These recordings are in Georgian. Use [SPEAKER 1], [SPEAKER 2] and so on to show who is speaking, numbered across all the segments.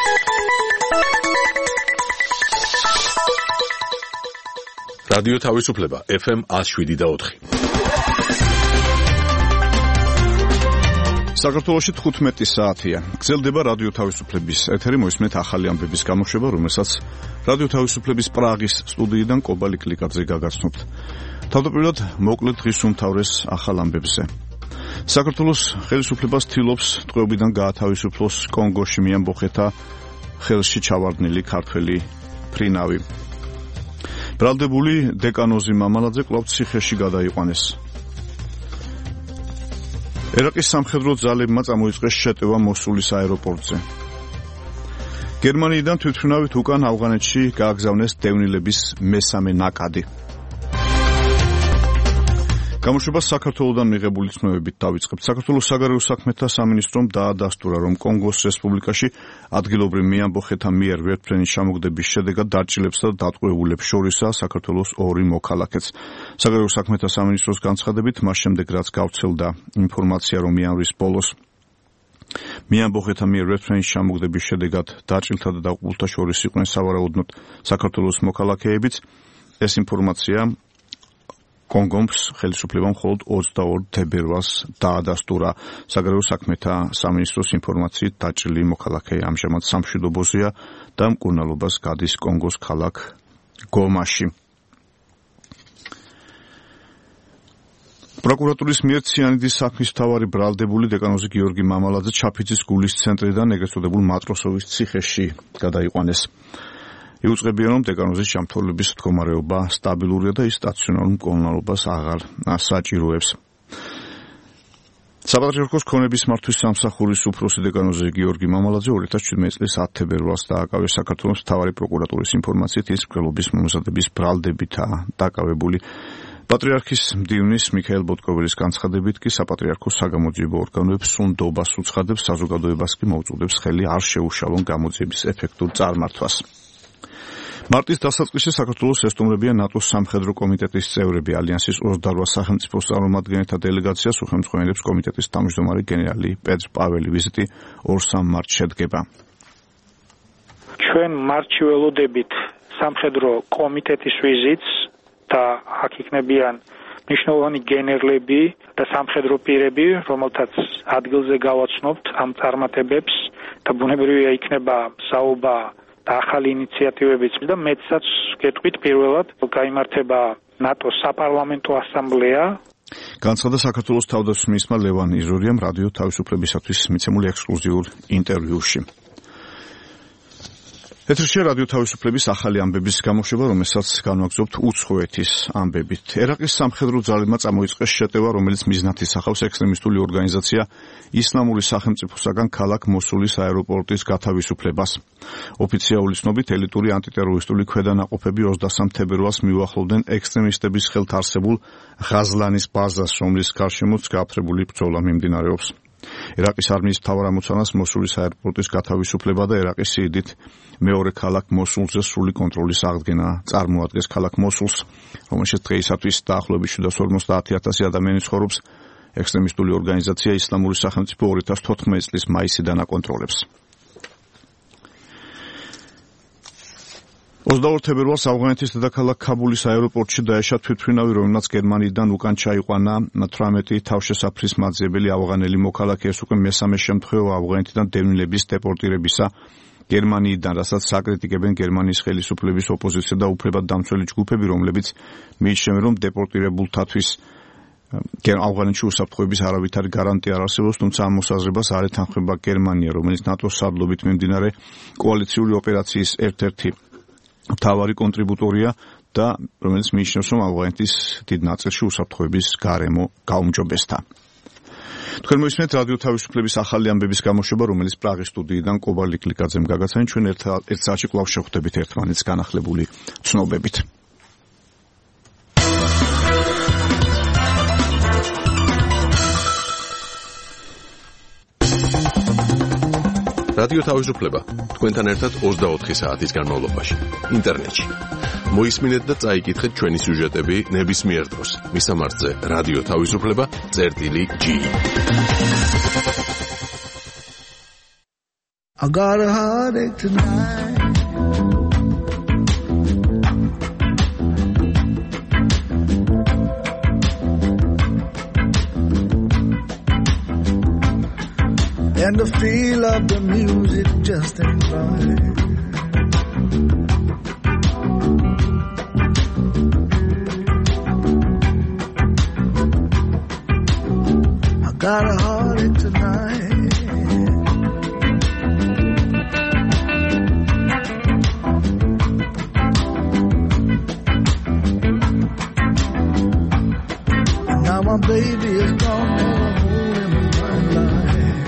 [SPEAKER 1] რადიო თავისუფლება FM 107.4.
[SPEAKER 2] საქართველოში 15 საათია. გრძელდება რადიო თავისუფლების ეთერი, მოისმენთ ახალი ამბების გამოშვება, რომელსაც რადიო თავისუფლების პრაღის სტუდიიდან კობალი კლიკაძე გაგაცნობთ. თავდაპირველად მოკლედ დღის უმთავრეს ახალ ამბებზე. საქართველოს ხელისუფლებას ცდილობს ტყვეობიდან გაათავისუფლოს კონგოში მიამბოხეთა ხელში ჩავარდნილი ქართველი ფრინავი. ბრალდებული დეკანოზი მამალაძე კვლავ ციხეში გადაიყვანეს. ერაყის სამხედრო ძალებმა წამოიწყეს შეტევა მოსულის აეროპორტზე. გერმანიიდან თვითმფრინავით უკან ავღანეთში გააგზავნეს დევნილების მესამე ნაკადი. გამოშვება საქართველოსთან მიღებული ცნობებით დავიწყებთ. საქართველოს საგარეო საქმეთა სამინისტრომ დაადასტურა, რომ კონგოს რესპუბლიკაში ადგილობრივ მიამბოხეთა მიერ ვერტმფრენის ჩამოგდების შედეგად დარჭილებსა და დატყვევულებს შორისაა საქართველოს ორი მოქალაქეც. საგარეო საქმეთა სამინისტროს განცხადებით, მას შემდეგ რაც გავრცელდა ინფორმაცია, რომ იანვრის ბოლოს მიამბოხეთა მიერ ვერტმფრენის ჩამოგდების შედეგად დარჭილთა და დაღუპულთა შორის იყვნენ სავარაუდოდ საქართველოს მოქალაქეებიც, ეს ინფორმაცია კონგოს ხელისუფლებამ მხოლოდ 22 თებერვალს დაადასტურა. საგარეო საქმეთა სამინისტროს ინფორმაციით დაჭრილი მოქალაქე ამჟამად სამშვიდობოზეა და მკურნალობას გადის კონგოს ქალაქ გომაში. პროკურატურის მიერ ციანიდის საქმის მთავარი ბრალდებული დეკანოზი გიორგი მამალაძე ჩაფიძის გულის ცენტრიდან ეგრეთ წოდებულ მატროსოვის ციხეში გადაიყვანეს. იუწყებია, რომ დეკანოზის ჯანმრთელობის მდგომარეობა სტაბილურია და ის სტაციონარულ მკურნალობას აღარ საჭიროებს. საპატრიარქოს ქონების მართვის სამსახურის უფროსი დეკანოზი გიორგი მამალაძე 2017 წლის 10 თებერვალს დააკავეს. საქართველოს მთავარი პროკურატურის ინფორმაციით ის მკვლელობის მომზადების ბრალდებითაა დაკავებული. პატრიარქის მდივნის მიქაელ ბოტკოველის განცხადებით კი საპატრიარქოს საგამოძიებო ორგანოებს სუნდობას უცხადებს, საზოგადოებას კი მოუწოდებს ხელი არ შეუშალონ გამოძიების ეფექტურ წარმართვას. მარტის დასაწყისში საქართველოს ესტუმრებია ნატოს სამხედრო კომიტეტის წევრები. ალიანსის 28 სახელმწიფოს წარმომადგენელთა დელეგაციას უხელმძღვანელებს კომიტეტის თავმჯდომარე გენერალი პეტრ პაველი. ვიზიტი 2-3 მარტს შედგება.
[SPEAKER 3] ჩვენ მარტში ველოდებით სამხედრო კომიტეტის ვიზიტს და აქ იქნებიან მნიშვნელოვანი გენერლები და სამხედრო პირები, რომელთაც ადგილზე გავაცნობთ ამ წარმატებებს და ბუნებრივია იქნება საუბა ახალი ინიციატივებიც და მეცაც გეტყვით პირველად გაიმართება ნატოს საპარლამენტო ასამბლეა.
[SPEAKER 2] განცხადა საქართველოს თავდაცვის მინისტრმა ლევან იზურიამ რადიო თავისუფლებისათვის მიცემულ ექსკლუზიურ ინტერვიუში. ეთერში რადიო თავისუფლების ახალი ამბების გამოშვება, რომელსაც განვაგრძობთ უცხოეთის ამბებით. ერაყის სამხედრო ძალებმა წამოიწყეს შეტევა, რომელიც მიზნად ისახავს ექსტრემისტული ორგანიზაცია ისლამური სახელმწიფოსაგან ქალაქ მოსულის აეროპორტის გათავისუფლებას. ოფიციალური ცნობით, ელიტური ანტიტერორისტული ქვედანაყოფები 23 თებერვალს მიუახლოვდნენ ექსტრემისტების ხელთ არსებულ ღაზლანის ბაზას, რომლის გარშემოც გააფთრებული ბრძოლა მიმდინარეობს. ერაყის არმიის მთავარ ამოცანას მოსულის აეროპორტის გათავისუფლება და ერაყის სიდიდით მეორე ქალაქ მოსულზე სრული კონტროლის აღდგენა წარმოადგენს. ქალაქ მოსულს, რომელშიც დღეისათვის დაახლოებით 750,000 ადამიანი ცხოვრობს, ექსტრემისტული ორგანიზაცია ისლამური სახელმწიფო 2014 წლის მაისიდან აკონტროლებს. 22 თებერვალს ავღანეთის დედაქალაქ ქაბულის აეროპორტში დაეშვა თვითმფრინავი, რომელმაც გერმანიიდან უკან ჩაიყვანა 18 თავშესაფრის მაძიებელი ავღანელი მოქალაქე. ეს უკვე მესამე შემთხვევა ავღანეთიდან დევნილების დეპორტირებისა გერმანიიდან, რასაც საკრიტიკებენ გერმანიის ხელისუფლების ოპოზიცია და უფლებადდამცველი ჯგუფები, რომლებიც მიიჩნევენ, რომ დეპორტირებულთათვის ავღანეთში უსაფრთხოების არავითარი გარანტია არ არსებობს, თუმცა ამ მოსაზრებას არ ეთანხმება გერმანია, რომელიც ნატოს სარდლობით მიმდინარე კოალიციური ოპერაციის ერთ-ერთი მთავარი კონტრიბუტორია და რომელიც მიიჩნევს, რომ ავღანეთის დიდ ნაწილში უსაფრთხოების გარემო გაუმჯობესდა. თქვენ მოისმენთ რადიო თავისუფლების ახალი ამბების გამოშვება, რომელიც პრაღის სტუდიიდან კობალი კლიკაძემ გაგაცანით. ჩვენ ერთ საათში კვლავ შევხვდებით ერთმანეთს განახლებული ცნობებით.
[SPEAKER 1] რადიო თავისუფლება თქვენთან ერთად 24 საათის განმავლობაში ინტერნეტში. მოისმინეთ და წაიკითხეთ ჩვენი სიუჟეტები ნებისმიერ დროს. მისამართზე რადიო თავისუფლება.gi
[SPEAKER 4] I got a heartache tonight. And the feel of the music just ain't right. I got a heartache tonight. And now my baby is gone, and I'm holding my life.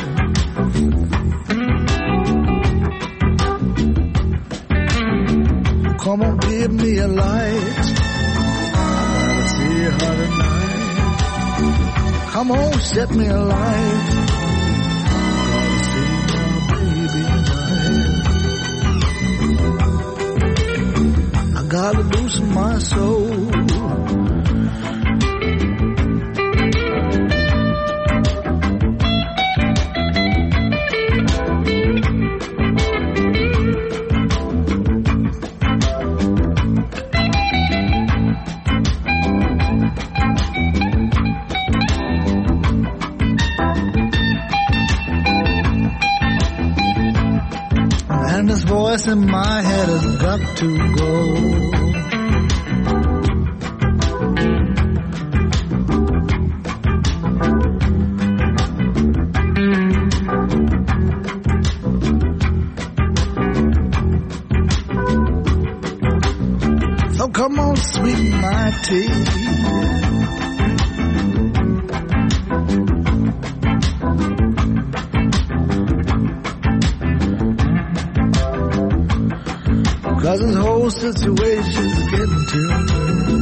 [SPEAKER 4] Come on, give me a light. I gotta see her tonight. Come on, set me a light. Gotta see my baby tonight. I gotta loosen my soul. Voice in my head has got to go. So come on, sweeten my tea. Cause this whole situation's getting to me.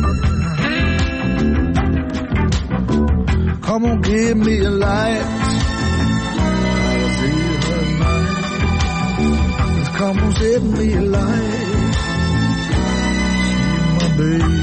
[SPEAKER 4] Come on, give me a light. I'll see her tonight. Just come on, set me a light. See my baby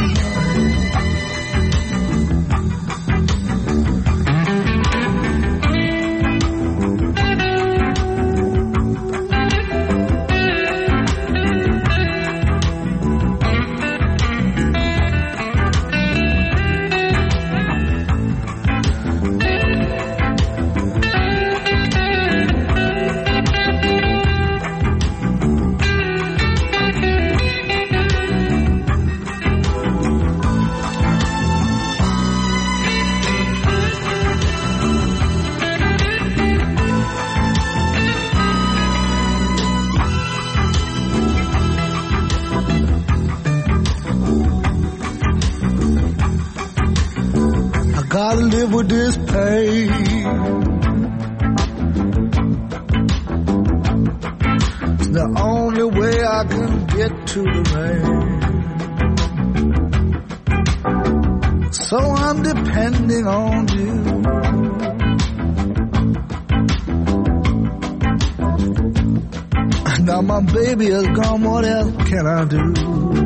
[SPEAKER 4] gotta live with this pain. It's the only way I can get to the rain. So I'm depending on you. Now my baby is gone, what else can I do?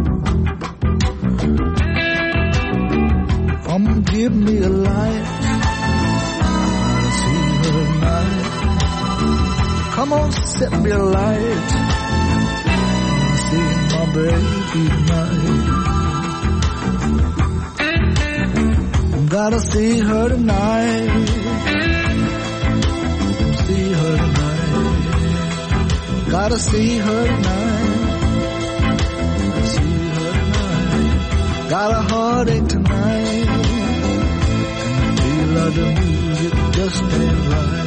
[SPEAKER 4] Give me a light. I see her tonight. Come on, set me a light. I see my baby tonight. Gotta see her tonight. See her tonight. Gotta see her tonight. See her tonight. Got a heartache tonight. The music just ain't right.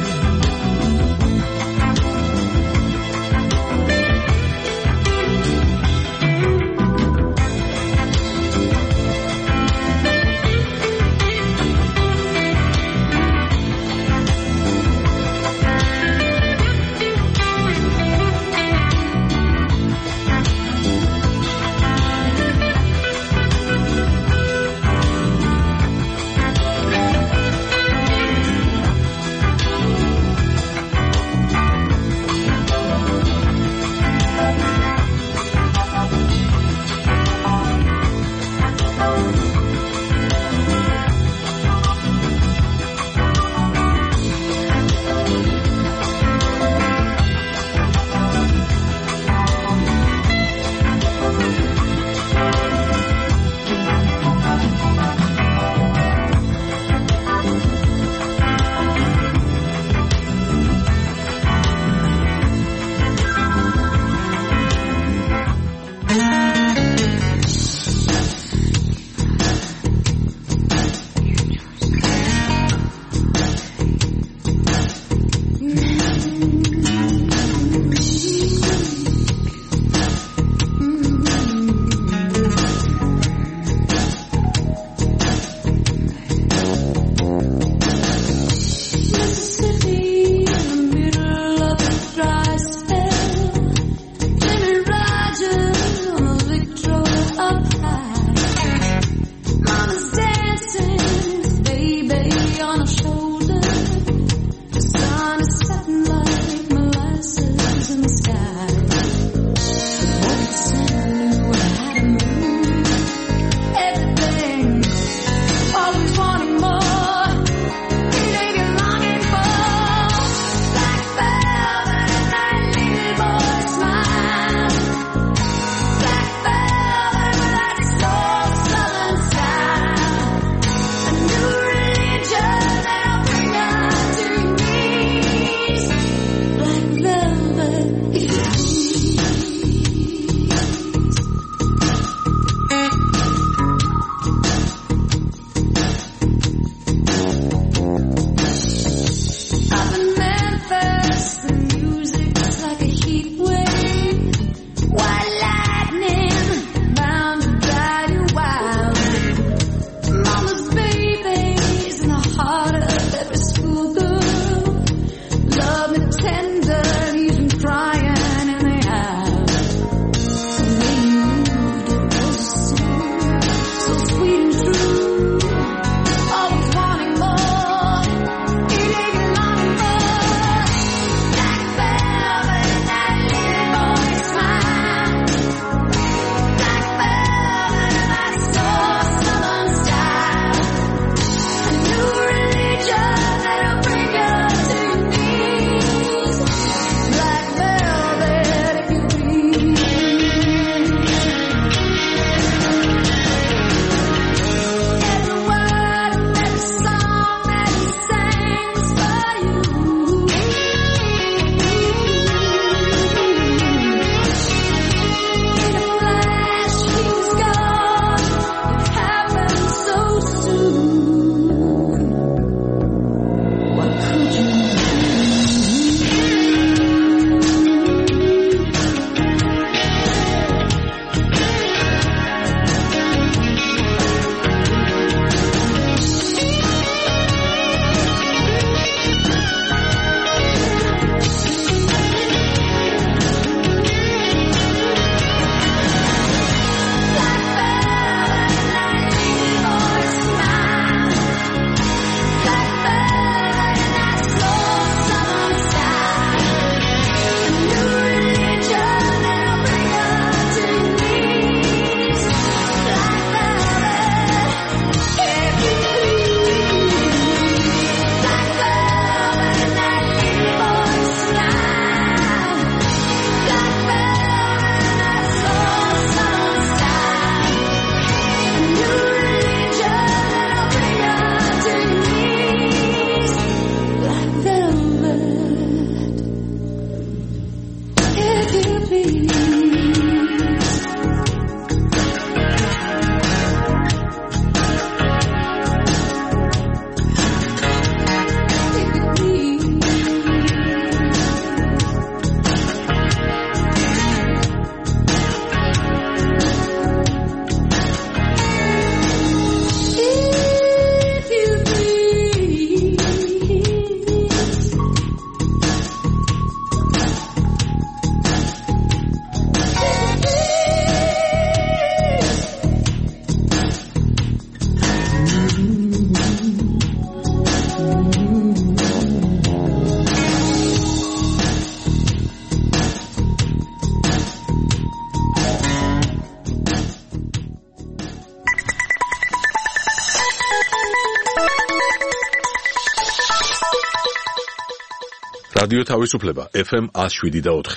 [SPEAKER 1] რადიო თავისუფლება FM 107.4.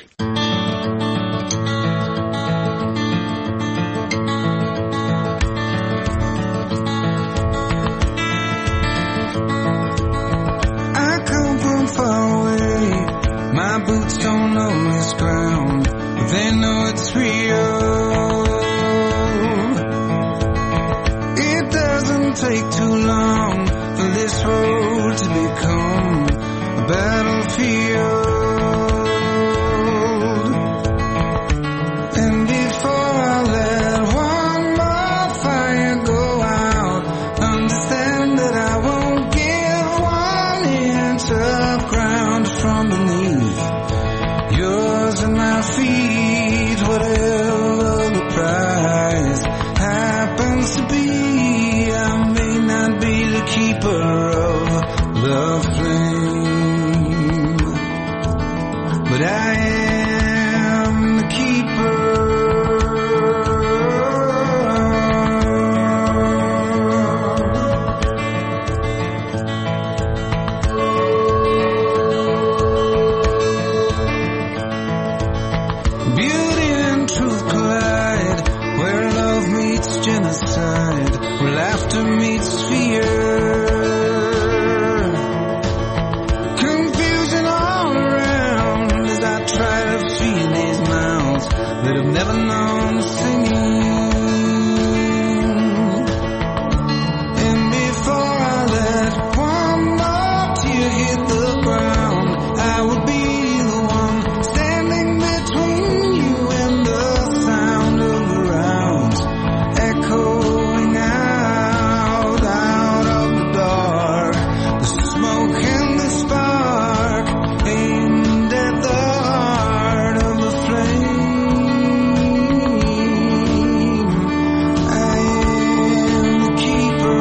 [SPEAKER 5] I come from far away. My boots don't know this ground, but they know it's real. It doesn't take too long for this road to become a battlefield. And before I let one more fire go out, understand that I won't give 1 inch of ground from beneath yours and my feet. Whatever the price happens to be, I may not be the keeper of the flame, but I am the keeper. Beauty and truth collide, where love meets genocide, where laughter meets fear. Confusion all around as I try to feed these mouths that have never known singing. And before I let one more tear hit the ground, I will be the one standing between you and the sound of the rounds echoing out of the dark. The smoke and the spark aimed at the heart of the flame. I am the keeper.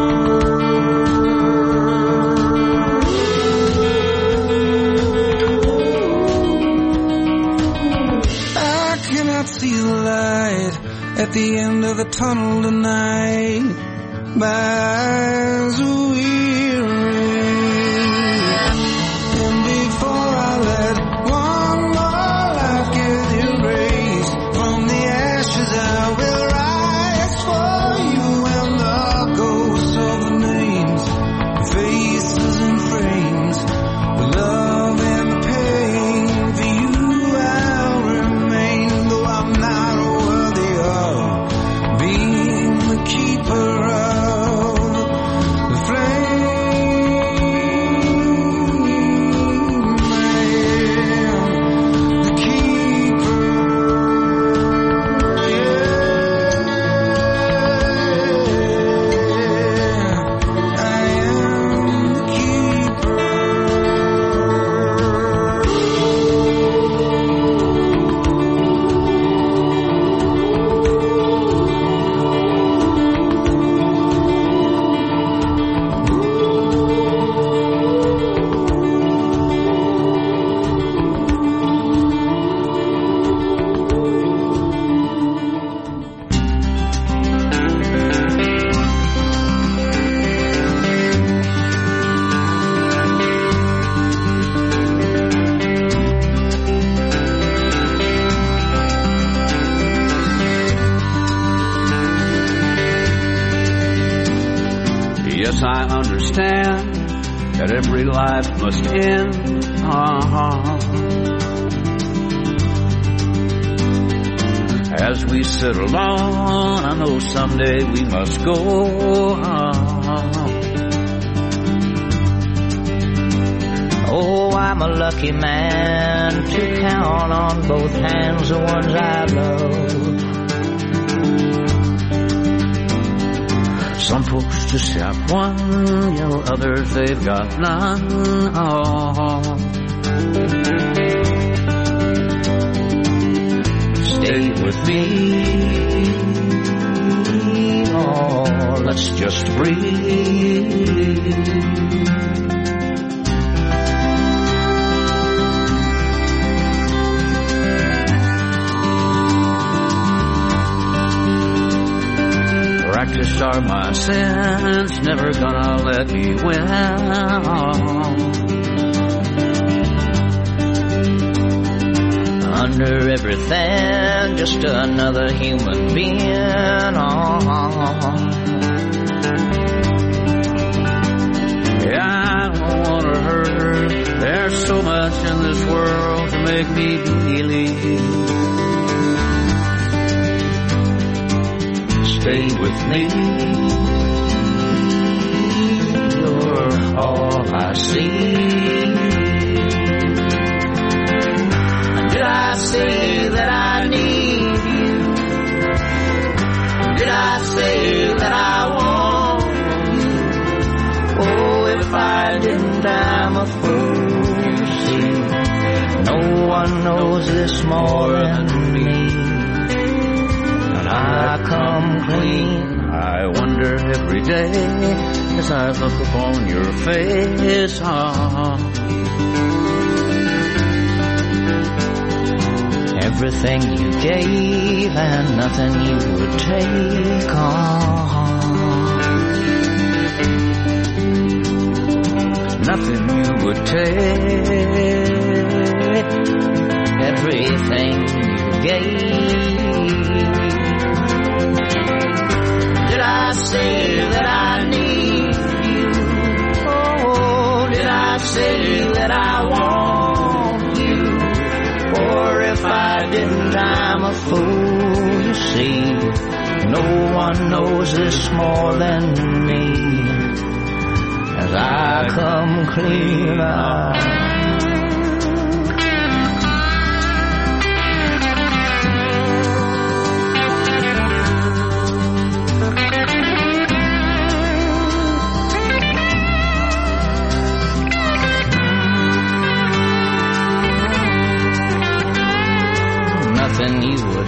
[SPEAKER 5] I cannot see the light at the end of the tunnel tonight. My eyes are weary. And before I let one more life get erased from the ashes, I will rise for you and the ghosts of the names, faces and frames, the love and the pain. For you I'll remain, though I'm not worthy of being the keeper of the flame. I am the keeper. I am the keeper.
[SPEAKER 6] Yes, I understand that every life must end. As we sit alone, I know someday we must go home.
[SPEAKER 7] Oh, I'm a lucky man to count on both hands the ones I love.
[SPEAKER 6] Some folks just have one, others they've got none. Oh. Stay with me, oh, let's just breathe. Practice are my sins, never gonna let me win.
[SPEAKER 7] Under everything, just another human being.
[SPEAKER 6] Yeah, I don't wanna hurt her. There's so much in this world to make me believe. Stay with me, you're all I see. Did I say that I need you? Did I say that I want you? Oh, if I didn't, I'm a fool, you see. No one knows this more than me. I come clean. I wonder every day as I look upon your face. Everything you gave and nothing you would take Nothing you would take. Everything you gave. Did I say that I need you? Oh, did I say that I want you? Or if I didn't, I'm a fool, you see. No one knows this more than me. As I come clean out. Nothing you would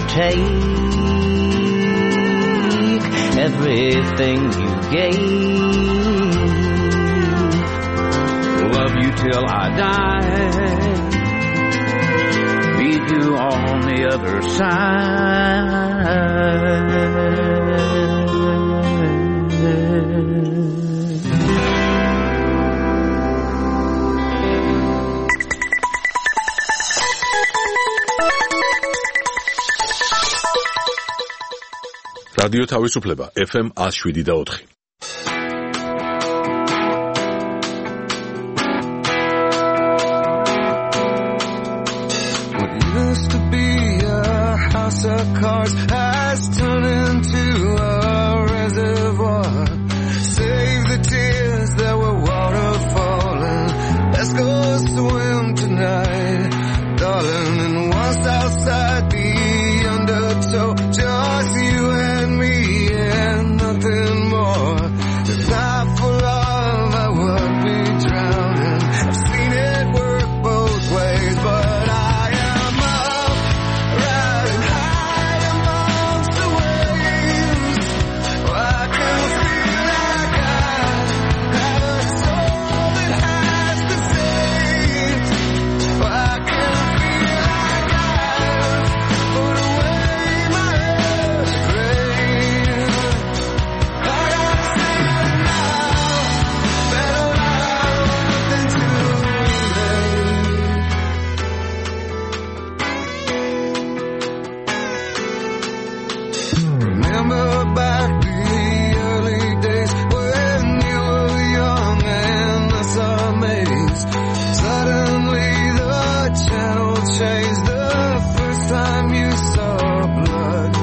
[SPEAKER 6] take, everything you gave. Love you till I die, meet you on the other
[SPEAKER 1] რადიო თავისუფლება FM 107.4.
[SPEAKER 5] What used to be a house of cards has turned into a reservoir. Save the tears that were waterfalling. Let's go swim tonight, darling. And once outside the undertow, just you and me and nothing more. If not for love, I would be drowning. I've seen it work both ways, but I am up, riding high amongst the waves. I can feel like I have a soul that has been saved. I can feel like I've put away my grave. I gotta say it now, better now than too late. Remember back the early days when you were young and us amazed. Suddenly the channel changed the first time you saw blood.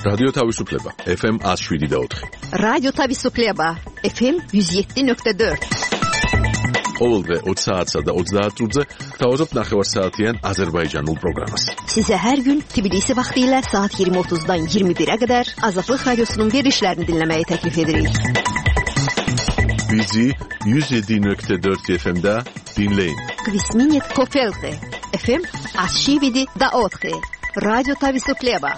[SPEAKER 1] რადიო თავისუფლება FM 107.4.
[SPEAKER 8] რადიო თავისუფლება FM 107.4.
[SPEAKER 1] ყოველდღე 20 საათსა და 30 წუთზე გთავაზობთ ნახევარსაათიან აზერბაიჯანულ პროგრამას.
[SPEAKER 8] Size her gün Tbilisi vaktiyle saat 20.30'dan 21'e kadar Azadlık Radyosu'nun verilişlerini dinlemeye teklif ederiz.
[SPEAKER 1] Bizi 107.4 FM'da dinleyin.
[SPEAKER 8] Kvisminit Kofelte FM 107.4. Radyo Tavisupleba.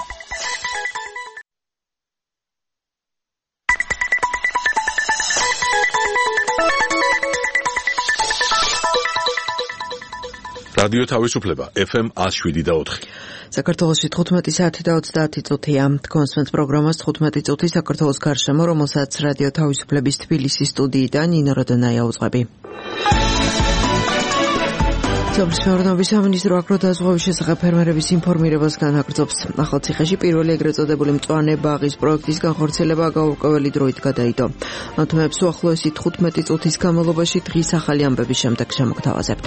[SPEAKER 1] რადიო თავისუფლება FM 107.4.
[SPEAKER 9] საქართველოში 15 საათი და 30 წუთია. კონსვენს პროგრამას 15 წუთი საქართველოს გარშემო, რომელსაც რადიო თავისუფლების თბილისის სტუდიიდან ნინო როდონაია უძღვები. სამშობლოების სამინისტრო აგროდაზღვევის შესახებ ფერმერების ინფორმირებას განაგრძობს. ახალციხეში პირველი ეგრეთ წოდებული მწვანე ბაღის პროექტის განხორციელება გაურკვეველი დროით გადაიდო. ამ თემებს უახლოესი 15 წუთის განმავლობაში დღის ახალი ამბების შემდეგ შემოგთავაზებთ.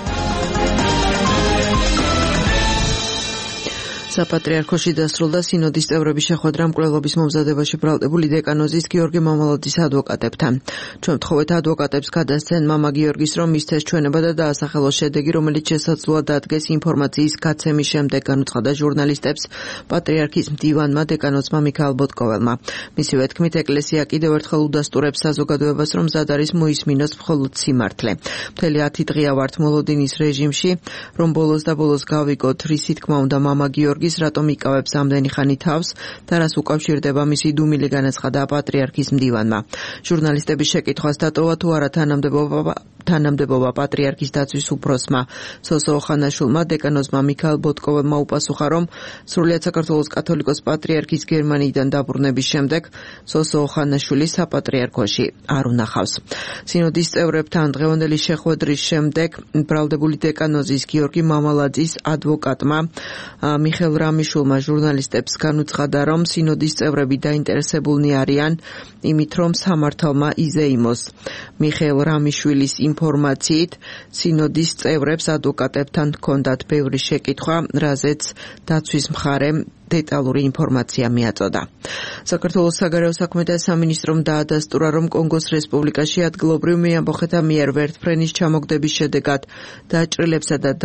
[SPEAKER 9] საპატრიარქოში დასრულდა სინოდის წევრების შეხვედრა მკვლელობის მომზადებაში ბრალდებული დეკანოზის გიორგი მამალაძის ადვოკატებთან. ჩვენ ვთხოვეთ ადვოკატებს გადასცენ მამა გიორგის, რომ მისცეს ჩვენება და დაასახელოს შედეგი, რომელიც შესაძლოა დადგეს ინფორმაციის გაცემის შემდეგ, განუცხადა ჟურნალისტებს პატრიარქის მდივანმა დეკანოზმა მიქაელ ბოტკოველმა. მისივე თქმით, ეკლესია კიდევ ერთხელ უდასტურებს საზოგადოებას, რომ მზად არის მოისმინოს მხოლოდ სიმართლე. მთელი 10 დღეა ვართ მოლოდინის რეჟიმში, რომ ბოლოს და ბოლოს გავიგოთ, რისი თქმა უნდა მამა გიორგი რატომ იკავებს ამდენი ხანი თავს და რას უკავშირდება მისი დუმილი განაცხადა პატრიარქის მდივანმა. ჟურნალისტების შეკითხვას დატოვა თუ არა თანამდებობა პატრიარქის დაცვის უფროსმა სოსო ოხანაშვილმა დეკანოზმა მიქაელ ბოტკოველმა უპასუხა, რომ სრულიად საქართველოს კათოლიკოს პატრიარქის გერმანიიდან დაბრუნების შემდეგ სოსო ოხანაშვილი საპატრიარქოში არ უნახავს. სინოდის წევრებთან დღევანდელი შეხვედრის შემდეგ ბრალდებული დეკანოზის გიორგი მამალაძის ადვოკატმა მიხეილ რამიშვილმა ჟურნალისტებს განუცხადა, რომ სინოდის წევრები დაინტერესებულნი არიან იმით, რომ სამართალმა იზეიმოს. მიხეილ რამიშვილის ინფორმაციით, სინოდის წევრებს ადვოკატებთან ჰქონდათ ბევრი შეკითხვა, რაზეც დაცვის მხარემ დეტალური ინფორმაცია მიაწოდა. საქართველოს საგარეო საქმეთა სამინისტრომ დაადასტურა, რომ კონგოს რესპუბლიკაში ადგილობრივ მეამბოხეთა მიერ ვერტფრენის ჩამოგდების შედეგად დაჭრილებსა და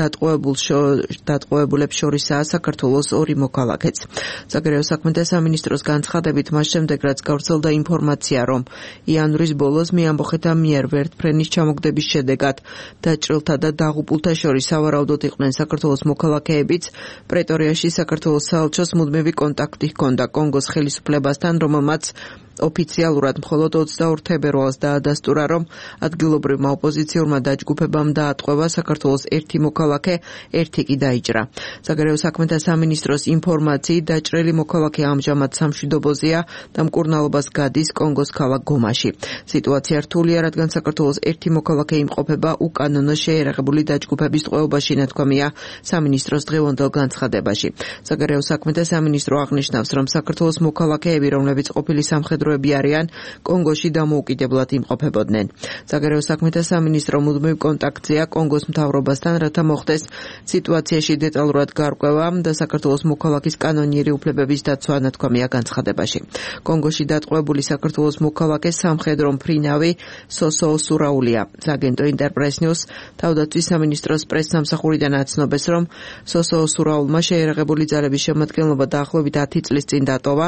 [SPEAKER 9] დატყვევებულებს შორისაა საქართველოს 2 მოქალაქეც. საგარეო საქმეთა სამინისტროს განცხადებით, მას შემდეგ, რაც გავრცელდა ინფორმაცია, რომ იანვრის ბოლოს მეამბოხეთა მიერ ვერტფრენის ჩამოგდების შედეგად დაჭრილთა და დაღუპულთა შორის სავარაუდოდ იყვნენ საქართველოს მოქალაქეებიც, პრეტორიაში საქართველოს საელჩოს მუდმივი კონტაქტი ჰქონდა კონგოს ხელისუფლებასთან, რომელმაც ოფიციალურად მხოლოდ 22 თებერვალს დაადასტურა, რომ ადგილობრივმა ოპოზიციურმა დაჯგუფებამ დაატყვევა საქართველოს 1 მოქალაქე, 1 კი დაიჭრა. საგარეო საქმეთა სამინისტროს ინფორმაციით, დაჭრილი მოქალაქე ამჟამად სამშვიდობოზეა და მკურნალობას გადის კონგოს ქალაქ გომაში. სიტუაცია რთულია, რადგან საქართველოს 1 მოქალაქე იმყოფება უკანონო შეიარაღებული დაჯგუფების ტყვეობაში, ნათქვამია სამინისტროს დღევანდელ განცხადებაში. საგარეო საქმეთა სამინისტრო აღნიშნავს, რომ საქართველოს მოქალაქეები, რომლებიც ყოფილი სამხედრო არიან, კონგოში დამოუკიდებლად იმყოფებოდნენ. საგარეო საქმეთა სამინისტრო მუდმივ კონტაქტზეა კონგოს მთავრობასთან, რათა მოხდეს სიტუაციაში დეტალურად გარკვევა და საქართველოს მოქალაქის კანონიერი უფლებების დაცვა, ნათქვამია განცხადებაში. კონგოში დატყვევებული საქართველოს მოქალაქე სამხედრო მფრინავი სოსო სურაულია. აგენტო ინტერპრეს ნიუს თავდაცვის სამინისტროს პრესსამსახურიდან აცნობს, რომ სოსო სურაულმა შეიარაღებული ძალების შემადგენლობა დაახლოებით 10 წლის წინ დატოვა,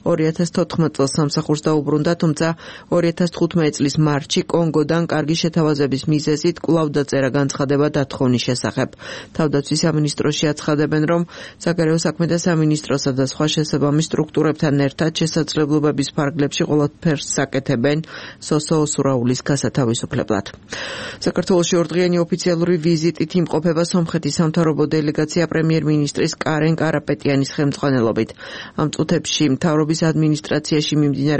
[SPEAKER 9] 2014 წელს სამსახურს დაუბრუნდა, თუმცა 2015 წლის მარტში კონგოდან კარგი შეთავაზების მიზეზით კვლავ დაწერა განცხადება დათხოვნის შესახებ. თავდაცვის სამინისტროში აცხადებენ, რომ საგარეო საქმეთა სამინისტროსა და სხვა შესაბამის სტრუქტურებთან ერთად შესაძლებლობების ფარგლებში ყველაფერს საკეთებენ სოსო სურაულის გასათავისუფლებლად. საქართველოში ორდღიანი ოფიციალური ვიზიტით იმყოფება სომხეთის სამთავრობო დელეგაცია პრემიერ-მინისტრის კარენ კარაპეტიანის ხელმძღვანელობით. ამ წუთებში მთავრობის ადმინისტრაციაში მიმდინარე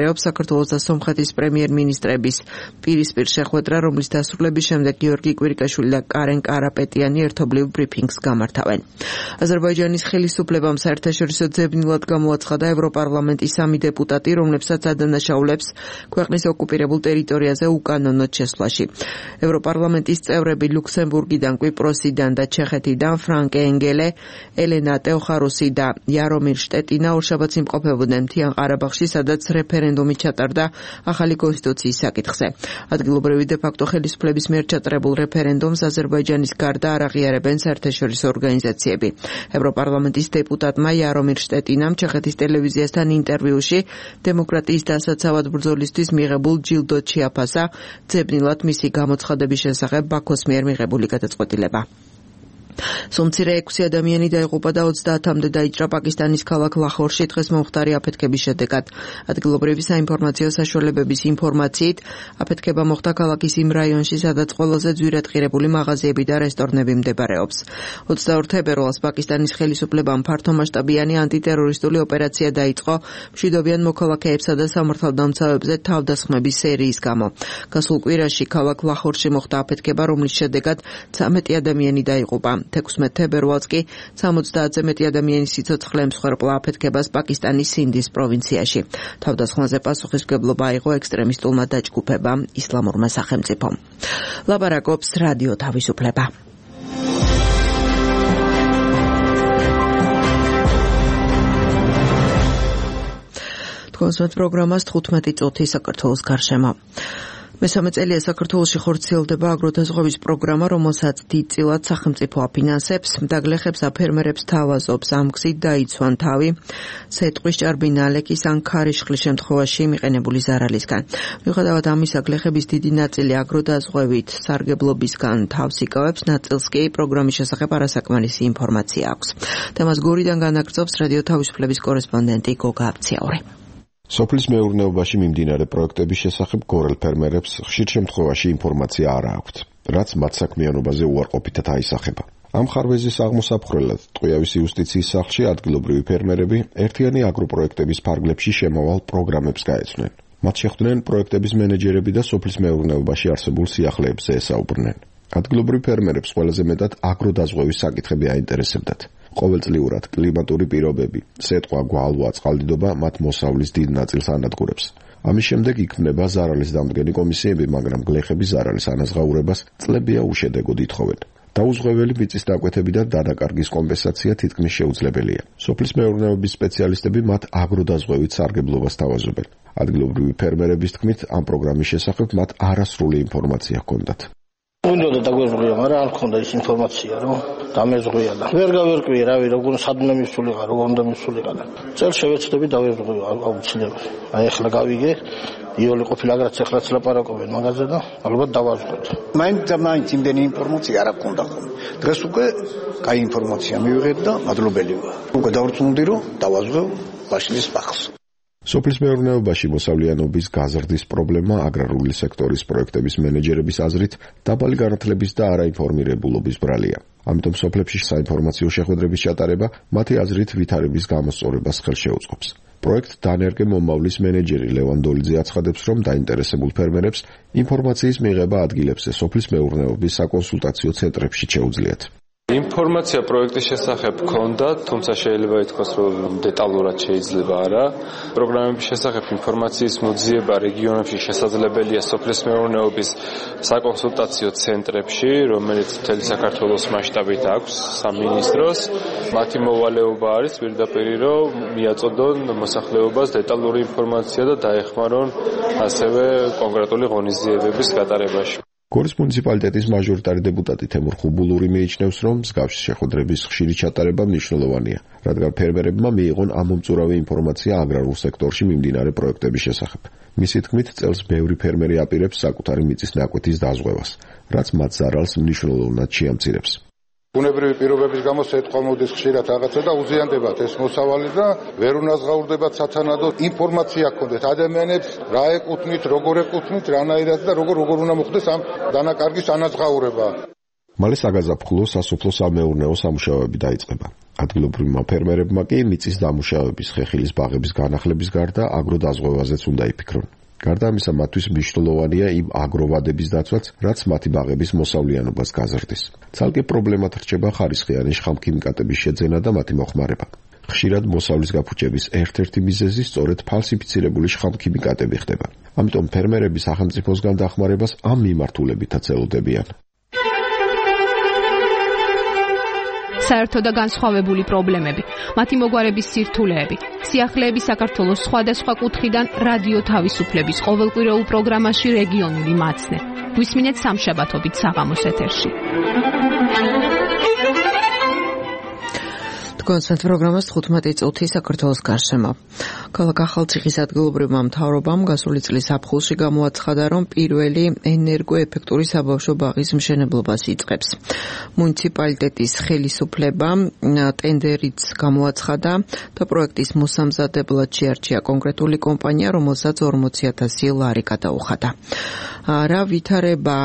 [SPEAKER 9] მდებარეობს საქართველოს და სომხეთის პრემიერ-მინისტრების პირისპირ შეხვედრა, რომლის დასრულების შემდეგ გიორგი კვირიკაშვილი და კარენ კარაპეტიანი ერთობლივ ბრიფინგს გამართავენ. აზერბაიჯანის ხელისუფლებამ საერთაშორისო ძებნილად გამოაცხადა ევროპარლამენტის 3 დეპუტატი, რომლებსაც ადანაშაულებს ქვეყნის ოკუპირებულ ტერიტორიაზე უკანონოდ შესვლაში. ევროპარლამენტის წევრები ლუქსემბურგიდან, კვიპროსიდან და ჩეხეთიდან ფრანკ ენგელე, ელენა ტეოხარუსი და იარომირ შტეტინა ორშაბათს იმყოფებოდნენ მთიან ყარაბაღში, სადაც რეფერენდუმი ჩატარდა ახალი კონსტიტუციის საკითხზე. ადგილობრივი დე-ფაქტო ხელისუფლების მიერ ჩატარებულ რეფერენდუმს აზერბაიჯანის გარდა არ აღიარებენ საერთაშორისო ორგანიზაციები. ევროპარლამენტის დეპუტატმა იარომირ შტეტინამ ჩეხეთის ტელევიზიასთან ინტერვიუში დემოკრატიის დასაცავად ბრძოლისთვის მიღებულ ჯილდოდ შეაფასა ძებნილად მისი გამოცხადების შესახებ ბაქოს მიერ მიღებული გადაწყვეტილება. სომცირე 6 ადამიანი დაიღუპა და 30-მდე დაიჭრა პაკისტანის ქალაქ ლაჰორში დღეს მომხდარი აფეთქების შედეგად. ადგილობრივი საინფორმაციო საშუალებების ინფორმაციით, აფეთქება მოხდა ქალაქის იმ რაიონში, სადაც ყველაზე ძვირად ღირებული მაღაზიები და რესტორნები მდებარეობს. 22 თებერვალს პაკისტანის ხელისუფლებამ ფართომასშტაბიანი ანტიტერორისტული ოპერაცია დაიწყო მშვიდობიან მოქალაქეებსა და სამართალდამცავებზე თავდასხმების სერიის გამო. გასულ კვირაში ქალაქ ლაჰორში მოხდა აფეთქება, რომლის შედეგად 13 ადამიანი დაიღუპა. 16 თებერვალს კი 70-ზე მეტი ადამიანის სიცოცხლე ემსხვერპლა აფეთქებას პაკისტანის სინდის პროვინციაში. თავდასხმაზე პასუხისმგებლობა აიღო ექსტრემისტულმა დაჯგუფებამ ისლამურმა სახელმწიფომ. ლაპარაკობს რადიო თავისუფლება. თქვენს პროგრამას 15 წუთი საქართველოს გარშემო. მესამე წელია საქართველოში ხორციელდება აგროდაზღვევის პროგრამა, რომელსაც დიდწილად სახელმწიფო აფინანსებს, დაგლეხებს და ფერმერებს თავაზობს ამ გზით დაიცვან თავი სეტყვის, ჭარბი ნალექის ან ქარიშხლის შემთხვევაში მიყენებული ზარალისგან. მიუხედავად ამისა, გლეხების დიდი ნაწილი აგროდაზღვევით სარგებლობისგან თავს იკავებს, ნაწილს კი პროგრამის შესახებ არასაკმარისი ინფორმაცია აქვს. თემას გორიდან განაგრძობს რადიო თავისუფლების კორესპონდენტი გოგა აბციაური.
[SPEAKER 1] სოფლის მეურნეობაში მიმდინარე პროექტების შესახებ გორელ ფერმერებს ხშირ შემთხვევაში ინფორმაცია არ აქვთ, რაც მათ საქმიანობაზე უარყოფითად აისახება. ამ ხარვეზის აღმოსაფხრელად ტყვიავის იუსტიციის სახლში ადგილობრივი ფერმერები ერთიანი აგროპროექტების ფარგლებში შემავალ პროგრამებს გაეცნენ. მათ შეხვდნენ პროექტების მენეჯერები და სოფლის მეურნეობაში არსებულ სიახლეებზე ესაუბრნენ. ადგილობრივ ფერმერებს ყველაზე მეტად აგროდაზღვევის საკითხები აინტერესებდათ. ყოველწლიურად კლიმატური პირობები, სეტყვა, გვალვა, წყალდიდობა მათ მოსავლის დიდ ნაწილს ანადგურებს. ამის შემდეგ იქმნება ზარალის დამდგენი კომისიები, მაგრამ გლეხების ზარალის ანაზღაურებას წლებია უშედეგოდ ითხოვენ. დაუზღვეველი მიწის დაკვეთები და დანაკარგის კომპენსაცია თითქმის შეუძლებელია. სოფლის მეურნეობის სპეციალისტები მათ აგროდაზღვევით სარგებლობას თავაზობენ. ადგილობრივი ფერმერების თქმით, ამ პროგრამის შესახებ მათ არასრული ინფორმაცია ჰქონდათ.
[SPEAKER 10] უნდა დაგვეძღვია, მაგრამ არ მქონდა ის ინფორმაცია, რომ დამეძღვია და ვერ გავერკვია, რავი, როგორ სადმე მისულიყა, როგორ უნდა მისულიყა. წელს შევეცდები დავეძღვია აუცილებლად. აი ახლა გავიგე, იოლი ყოფილა, აგრაც ახლაც ლაპარაკობენ მაგაზე და ალბათ დავაძღვეთ.
[SPEAKER 11] მაინც იმდენი ინფორმაცია არ მქონდა ხოლმე. დღეს უკვე კაი ინფორმაცია მივიღეთ და მადლობელი ვარ. უკვე დავრწმუნდი, რომ დავაძღვევ ბაშლის ბაღს.
[SPEAKER 1] სოფლის მეურნეობაში მოსავლიანობის გაზრდის პრობლემა აგრარული სექტორის პროექტების მენეჯერების აზრით დაბალი განათლების და არაინფორმირებულობის ბრალია. ამიტომ სოფლებში საინფორმაციო შეხვედრების ჩატარება მათი აზრით ვითარების გამოსწორებას ხელშეუწყობს. პროექტ დანერგე მომავლის მენეჯერი ლევან დოლიძე აცხადებს, რომ დაინტერესებულ ფერმერებს ინფორმაციის მიღება ადგილებზე სოფლის მეურნეობის საკონსულტაციო ცენტრებში შეუძლიათ.
[SPEAKER 12] ინფორმაცია პროექტის შესახებ ქონდა, თუმცა შეიძლება ითქვას, რომ დეტალურად შეიძლება არა. პროგრამების შესახებ ინფორმაციის მოძიება რეგიონებში შესაძლებელია სოფლის მეურნეობის საკონსულტაციო ცენტრებში, რომელიც მთელი საქართველოს მასშტაბით აქვს სამინისტროს. მათი მოვალეობა არის პირდაპირ, რომ მიაწოდონ მოსახლეობას დეტალური ინფორმაცია და დაეხმარონ ასევე კონკრეტული ღონისძიებების გატარებაში. გორის მუნიციპალიტეტის მაჟორიტარი დეპუტატი თემურ ხუბულური მიიჩნევს, რომ მსგავსი შეხვედრების ხშირი ჩატარება მნიშვნელოვანია, რადგან ფერმერებმა მიიღონ ამომწურავი ინფორმაცია აგრარულ სექტორში მიმდინარე პროექტების შესახებ. მისი თქმით, წელს ბევრი ფერმერი აპირებს საკუთარი მიწის ნაკვეთის დაზღვევას, რაც მათ ზარალს მნიშვნელოვნად შეამცირებს.
[SPEAKER 13] ბუნებრივი პირობების გამო სეტყვა მოდის ხშირად რაღაცა და უზიანდებათ ეს მოსავალი და ვერ უნაზღაურდებათ სათანადოდ ინფორმაცია გქონდეთ ადამიანებს რა ეკუთვნით, როგორ ეკუთვნით, რანაირად და როგორ უნდა მოხდეს ამ დანაკარგის ანაზღაურება.
[SPEAKER 1] მალე საგაზაფხულო სასოფლო-სამეურნეო სამუშაოები დაიწყება. ადგილობრივმა ფერმერებმა კი მიწის დამუშავების, ხეხილის ბაღების განახლების გარდა აგროდაზღვევაზეც უნდა იფიქრონ. გარდა ამისა, მათთვის მნიშვნელოვანია იმ აგროვადების დაცვაც, რაც მათი ბაღების მოსავლიანობას გაზრდის. ცალკე პრობლემად რჩება ხარისხიანი შხამქიმიკატების შეძენა და მათი მოხმარება. ხშირად მოსავლის გაფუჭების ერთ-ერთი მიზეზი სწორედ ფალსიფიცირებული შხამქიმიკატები ხდება. ამიტომ ფერმერები სახელმწიფოსგან დახმარებას ამ მიმართულებითაც ელოდებიან.
[SPEAKER 14] საერთო და განსხვავებული პრობლემები, მათი მოგვარების სირთულეები, სიახლეები საქართველოს სხვადასხვა კუთხიდან რადიო თავისუფლების ყოველკვირეულ პროგრამაში რეგიონული მაცნე. გვისმინეთ სამშაბათობით საღამოს ეთერში.
[SPEAKER 9] კონსერტ პროგრამას 15 წუთი საქართველოს გარშემო. ქალაქ ახალციხის ადგილობრივმა მთავრობამ გასული წლის აპრილში გამოაცხადა, რომ პირველი ენერგოეფექტური საბავშვო ბაღის მშენებლობას იწყებს. მუნიციპალიტეტის ხელისუფლებამ ტენდერიც გამოაცხადა და პროექტის მოსამზადებლად შეარჩია კონკრეტული კომპანია, რომელსაც 40,000 ლარი გადაუხადა. რა ვითარება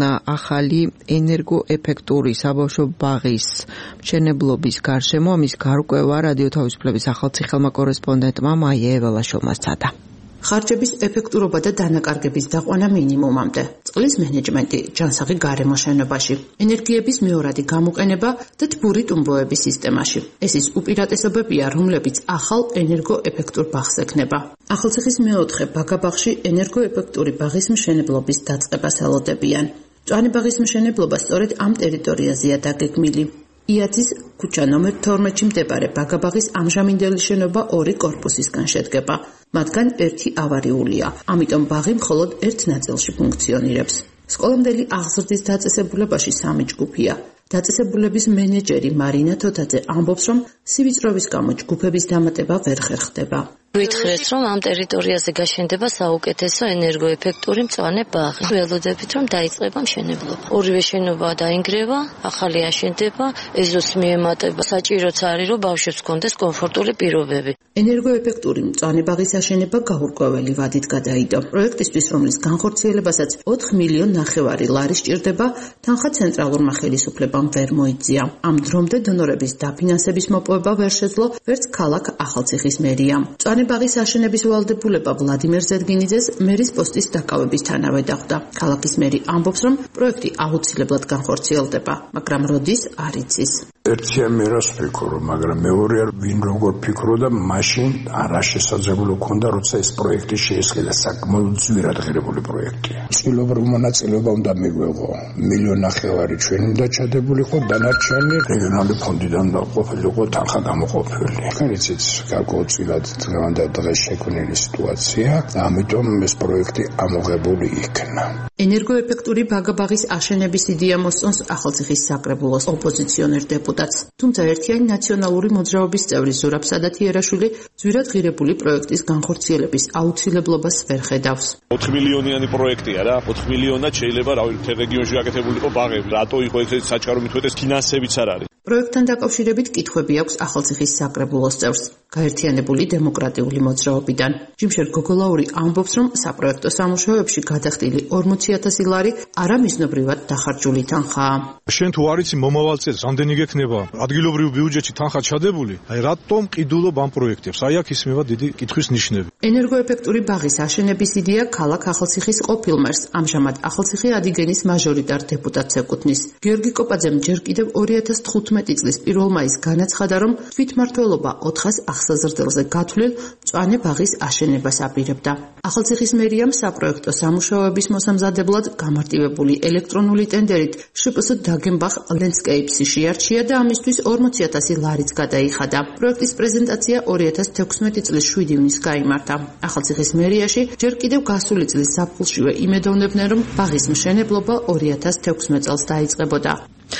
[SPEAKER 9] ახალი ენერგოეფექტური საბავშვო ბაღის მშენებლობის გარშემო, ამის გარკვევა რადიო თავისუფლების ახალციხელმა კორესპონდენტმა მაია ევალაშვილმა სცადა.
[SPEAKER 15] ხარჯების ეფექტურობა და დანაკარგების დაყვანა მინიმუმამდე, წყლის მენეჯმენტი, ჯანსაღი გარემო შენობაში, ენერგიების მეორადი გამოყენება და თბური ტუმბოების სისტემაში. ეს ის უპირატესობებია, რომლებიც ახალ ენერგოეფექტურ ბაღს ექნება. ახალციხის მეოთხე ბაგაბაღში ენერგოეფექტური ბაღის მშენებლობის დაწყებას ელოდებიან. მწვანე ბაღის მშენებლობა სწორედ ამ ტერიტორიაზეა დაგეგმილი. იათის ქუჩა ნომერ 12-ში მდებარე ბაგაბაღის ამჟამინდელი შენობა 2 კორპუსისგან შედგება. მათგან ერთი ავარიულია, ამიტომ ბაღი მხოლოდ ერთ ნაწილში ფუნქციონირებს. სკოლამდელი აღზრდის დაწესებულებაში 3 ჯგუფია. დაწესებულების მენეჯერი მარინა თოთაძე ამბობს, რომ სივიწროვის გამო ჯგუფების დამატება ვერ ხერხდება.
[SPEAKER 16] ვითხრეთ, რომ ამ ტერიტორიაზე გაშენდება საუკეთესო ენერგოეფექტური მწვანე ბაღი. ველოდებით, რომ დაიწყება მშენებლობა. ორივე შენობა დაინგრევა, ახალი აშენდება, ეზოს მიემატება. საჭიროც არის, რომ ბავშვებს ჰქონდეს კომფორტული პირობები.
[SPEAKER 15] ენერგოეფექტური მწვანე ბაღის აშენება გაურკვეველი ვადით გადაიდო. პროექტისთვის, რომლის განხორციელებასაც 4,5 მილიონი ლარი სჭირდება, თანხა ცენტრალურმა ხელისუფლებამ ვერ მოიწია. ამ დრომდე დონორების დაფინანსების მოპოვება ვერ შეძლო, ვერც ქალაქ ახალციხის მერიამ. ბაღის აშენების ვალდებულება ვლადიმერ ზედგინიძეს მერის პოსტის დაკავებისთანავე დახვდა. ქალაქის მერი ამბობს, რომ პროექტი აუცილებლად განხორციელდება, მაგრამ როდის არ იცის.
[SPEAKER 17] ერთია მე რას ვფიქრო, მაგრამ მეორე ვინ როგორ ფიქრობდა, მაშინ არა შესაძლებლო ქონდა, როცა ეს პროექტი შეესყიდა, საკმაოდ ძვირად ღირებული პროექტია. წყილობრივ მონაწილეობა უნდა მიგვეღო, 1,5 მილიონი ჩვენ უნდა ჩადებულიყო, დანარჩენი რეგიონალური ფონდიდან ყოფილიყო თანხა გამოყოფილი. ხან იცით, გარკვეულწილად დღეს შექმნილი სიტუაცია, ამიტომ ეს პროექტი ამოღებული იქნა.
[SPEAKER 15] ენერგოეფექტური ბაგაბაღის აშენების იდეა მოსწონს ახალციხის საკრებულოს ოპოზიციონერ დეპუტატს. თუმცა ერთიანი ნაციონალური მოძრაობის წევრი ზურაბ სადათიერაშვილი ძვირად ღირებული პროექტის განხორციელების აუცილებლობას ვერ ხედავს.
[SPEAKER 18] 4 მილიონიანი პროექტია რა, 4 მილიონად შეიძლება მთელ რეგიონში გაკეთებულიყო ბაღები. რატო იყო ესეთი საჩქარო მithmetes ფინანსებიც არ არის.
[SPEAKER 15] პროექტთან დაკავშირებით კითხვები აქვს ახალციხის საკრებულოს წევრს, გაერთიანებული დემოკრატიული მოძრაობიდან. ჯიმშერ გოგოლაური ამბობს, რომ საპროექტო სამუშაოებში გადახდილი 40,000 ლარი არამიზნობრივად დახარჯული თანხაა.
[SPEAKER 19] შენ თუ არ იცი მომავალ წელს რამდენი გექნება ადგილობრივ ბიუჯეტში თანხა ჩადებული, აი რატომ ყიდულობ ამ პროექტებს? აი აქ ისმევა დიდი კითხვის ნიშნები.
[SPEAKER 15] ენერგოეფექტური ბაღის აშენების იდეა ქალაქ ახალციხის ყოფილ მერს, ამჟამად ახალციხი ადიგენის მაჟორიტარ დეპუტატს ეკუთვნის. გიორგი კოპაძემ ჯერ კიდევ 2015 წლის 1 მაისს განაცხადა, რომ თვითმმართველობა 400 ახსაზრდელზე გათვლილ მწვანე ბაღის აშენებას აპირებდა. ახალციხის მერიამ საპროექტო სამუშაოების მოსამზადებლად გამარტივებული ელექტრონული ტენდერით შპს დაგენბახ ლენდსკეიპსი შეარჩია და ამისთვის 40,000 ლარიც გადაიხადა. პროექტის პრეზენტაცია 2016 წლის 7 ივნისს გაიმართა. ახალციხის მერიაში ჯერ კიდევ გასული წლის ზაფხულშივე იმედოვნებდნენ, რომ ბაღის მშენებლობა 2016 წელს დაიწყებოდა.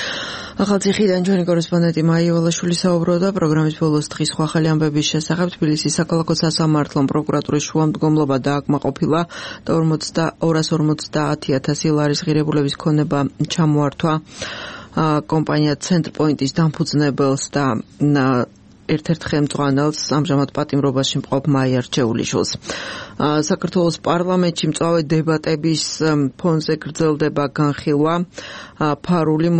[SPEAKER 9] ახალციხიდან ჩვენი კორესპონდენტი მაია ევალაშვილი საუბრობდა პროგრამის ბოლოს დღის სხვა ახალი ამბების შესახებ. თბილისის საქალაქო სასამართლომ პროკურატურის შუამდგომლობა დააკმაყოფილა და 250,000 ლარის ღირებულების ქონება ჩამოართვა კომპანია ცენტრპოინტის დამფუძნებელს და ერთ-ერთ ხელმძღვანელს ამჟამად პატიმრობაში მყოფ მაია რჩეულიშვილს. საქართველოს პარლამენტში მწვავე დებატების ფონზე გრძელდება განხილვა ფარული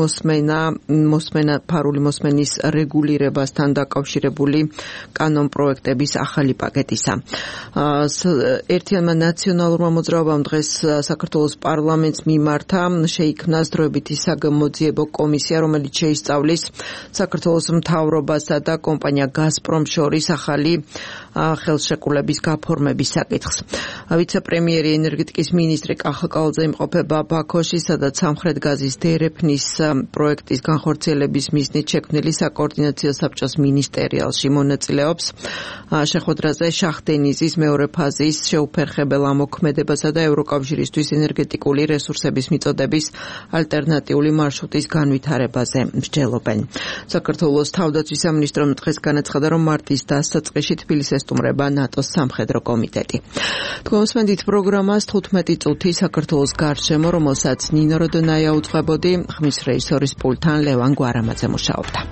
[SPEAKER 9] მოსმენის რეგულირებასთან დაკავშირებული კანონპროექტების ახალი პაკეტისა. ერთიანმა ნაციონალურმა მოძრაობამ დღეს საქართველოს პარლამენტს მიმართა შეიქმნა დროებითი საგამოძიებო კომისია, რომელიც შეისწავლის საქართველოს მთავრობასა და კომპანია გაზპრომ შორის ახალი ხელშეკრულების გაფორმების საკითხს. ვიცე-პრემიერი ენერგეტიკის მინისტრი კახა კაუძე იმყოფება ბაქოში, სადაც სამხრეთ გაზის დერეფნის პროექტის განხორციელების მიზნით შექმნილი საკოორდინაციო საბჭოს მინისტერიალში მონაწილეობს. შეხვედრაზე შახ-დენიზის მეორე ფაზის შეუფერხებელ ამოქმედებასა და ევროკავშირისთვის ენერგეტიკული რესურსების მიწოდების ალტერნატიული მარშრუტის განვითარებაზე მსჯელობენ. საქართველოს თავდაცვის სამინისტრომ დღეს განაცხადა, რომ მარტის დასაწყისში თბილისს ესტუმრება ნატოს სამხედრო კომიტეტი. თქვენსმენდით პროგრამას 15 წუთი საქართველოს გარშემო, რომელსაც ნინო როდონაია უძღვებოდი, ხმის რეჟისორის პულტთან ლევან გვარამაძე მუშაობდა.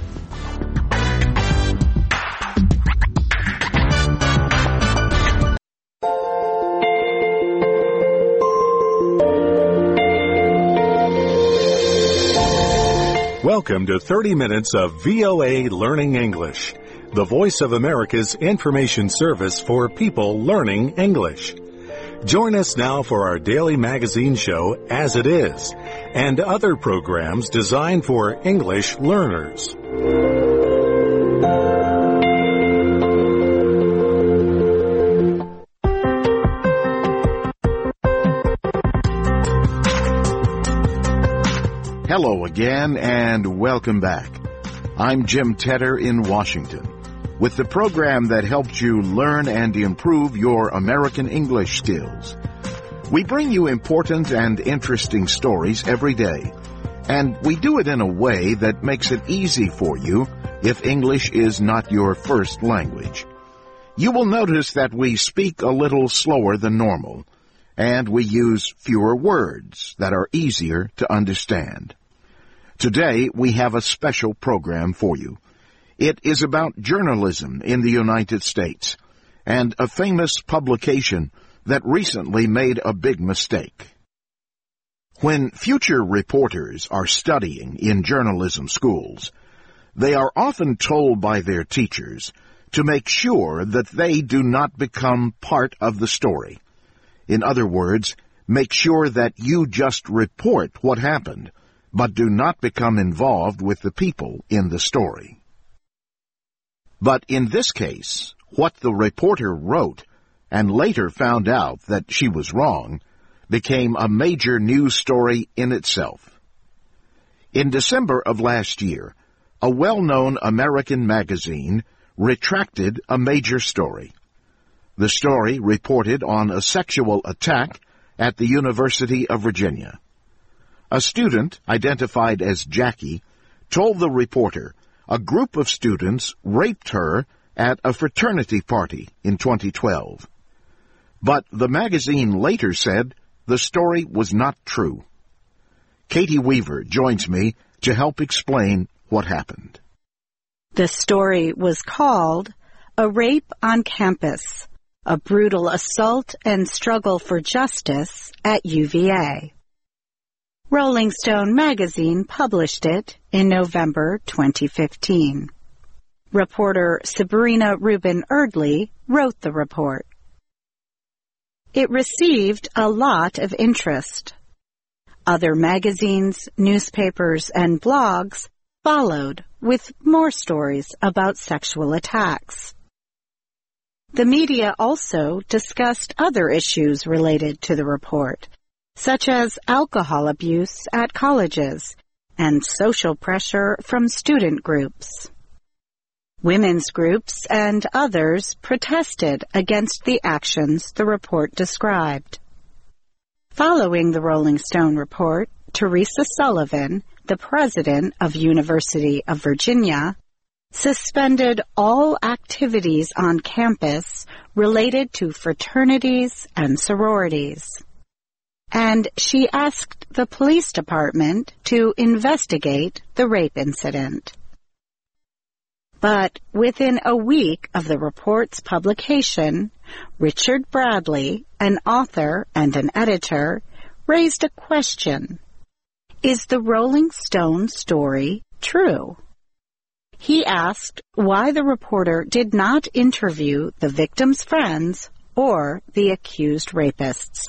[SPEAKER 20] Welcome to 30 minutes of VOA Learning English, the Voice of America's information service for people learning English. Join us now for our daily magazine show, As It Is, and other programs designed for English learners.
[SPEAKER 21] Hello again and welcome back. I'm Jim Tedder in Washington with the program that helps you learn and improve your American English skills. We bring you important and interesting stories every day, and we do it in a way that makes it easy for you if English is not your first language. You will notice that we speak a little slower than normal, and we use fewer words that are easier to understand. Today, we have a special program for you. It is about journalism in the United States and a famous publication that recently made a big mistake. When future reporters are studying in journalism schools, they are often told by their teachers to make sure that they do not become part of the story. In other words, make sure that you just report what happened, but do not become involved with the people in the story. But in this case, what the reporter wrote and later found out that she was wrong became a major news story in itself. In December of last year, a well-known American magazine retracted a major story. The story reported on a sexual attack at the University of Virginia. A student, identified as Jackie, told the reporter a group of students raped her at a fraternity party in 2012. But the magazine later said the story was not true. Katie Weaver joins me to help explain what happened.
[SPEAKER 22] The story was called A Rape on Campus, a Brutal Assault and Struggle for Justice at UVA. Rolling Stone magazine published it in November 2015. Reporter Sabrina Rubin Erdley wrote the report. It received a lot of interest. Other magazines, newspapers, and blogs followed with more stories about sexual attacks. The media also discussed other issues related to the report, such as alcohol abuse at colleges and social pressure from student groups. Women's groups and others protested against the actions the report described. Following the Rolling Stone report, Teresa Sullivan, the president of University of Virginia, suspended all activities on campus related to fraternities and sororities. And she asked the police department to investigate the rape incident. But within a week of the report's publication, Richard Bradley, an author and an editor, raised a question. Is the Rolling Stone story true? He asked why the reporter did not interview the victim's friends or the accused rapists.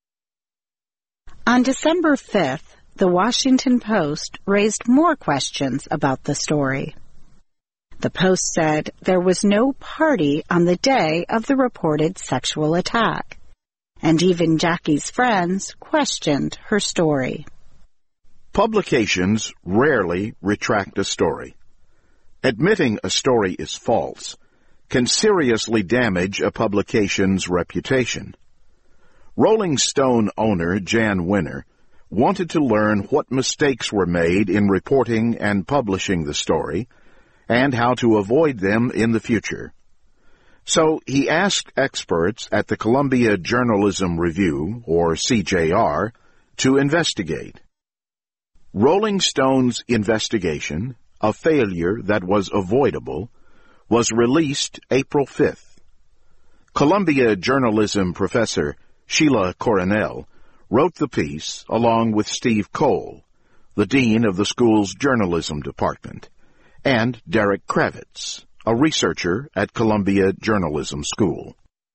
[SPEAKER 22] On December 5th, the Washington Post raised more questions about the story. The Post said there was no party on the day of the reported sexual attack, and even Jackie's friends questioned her story.
[SPEAKER 21] Publications rarely retract a story. Admitting a story is false can seriously damage a publication's reputation. Rolling Stone owner Jan Winner wanted to learn what mistakes were made in reporting and publishing the story and how to avoid them in the future. So he asked experts at the Columbia Journalism Review, or CJR, to investigate. Rolling Stone's investigation, a failure that was avoidable, was released April 5th. Columbia journalism professor Sheila Coronel wrote the piece along with Steve Cole, the dean of the school's journalism department, and Derek Kravitz, a researcher at Columbia Journalism School.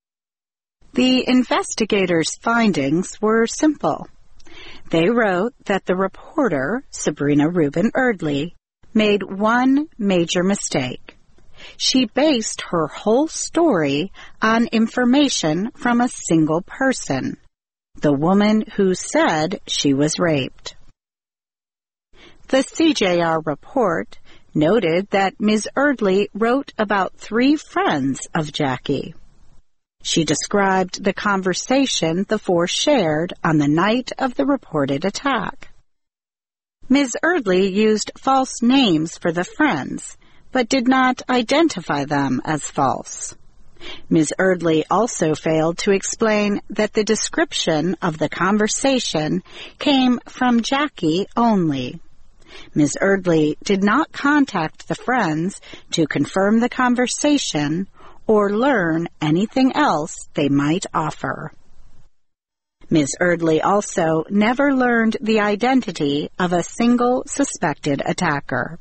[SPEAKER 22] The investigators' findings were simple. They wrote that the reporter, Sabrina Rubin Erdely, made one major mistake. She based her whole story on information from a single person, the woman who said she was raped. The CJR report noted that Ms. Erdely wrote about 3 friends of Jackie. She described the conversation the 4 shared on the night of the reported attack. Ms. Erdely used false names for the friends, but did not identify them as false. Ms. Erdely also failed to explain that the description of the conversation came from Jackie only. Ms. Erdely did not contact the friends to confirm the conversation or learn anything else they might offer. Ms. Erdely also never learned the identity of a single suspected attacker.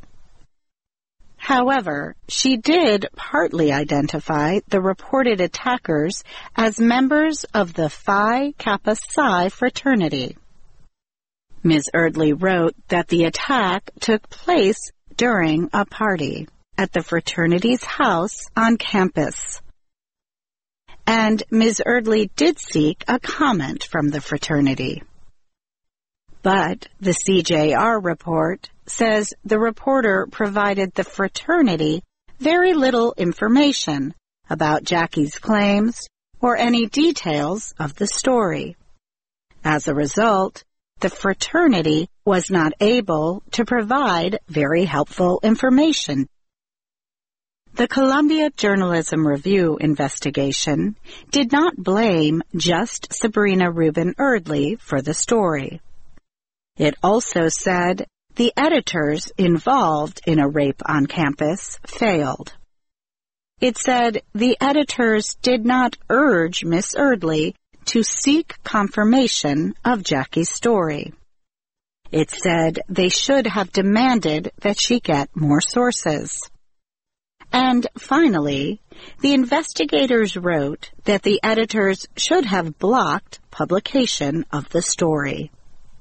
[SPEAKER 22] However, she did partly identify the reported attackers as members of the Phi Kappa Psi fraternity. Ms. Erdely wrote that the attack took place during a party at the fraternity's house on campus. And Ms. Erdely did seek a comment from the fraternity. But the CJR report says the reporter provided the fraternity very little information about Jackie's claims or any details of the story. As a result, the fraternity was not able to provide very helpful information. The Columbia Journalism Review investigation did not blame just Sabrina Rubin Erdely for the story. It also said the editors involved in a rape on campus failed. It said the editors did not urge Miss Erdely to seek confirmation of Jackie's story. It said they should have demanded that she get more sources. And finally, the investigators wrote that the editors should have blocked publication of the story.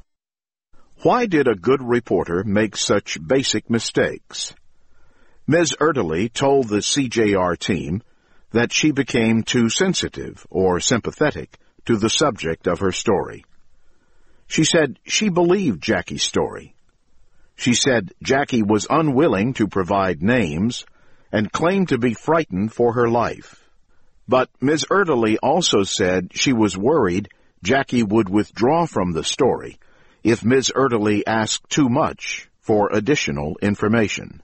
[SPEAKER 21] Why did a good reporter make such basic mistakes? Ms. Erdely told the CJR team that she became too sensitive or sympathetic to the subject of her story. She said she believed Jackie's story. She said Jackie was unwilling to provide names and claimed to be frightened for her life. But Ms. Erdely also said she was worried Jackie would withdraw from the story if Ms. Erdely asked too much for additional information.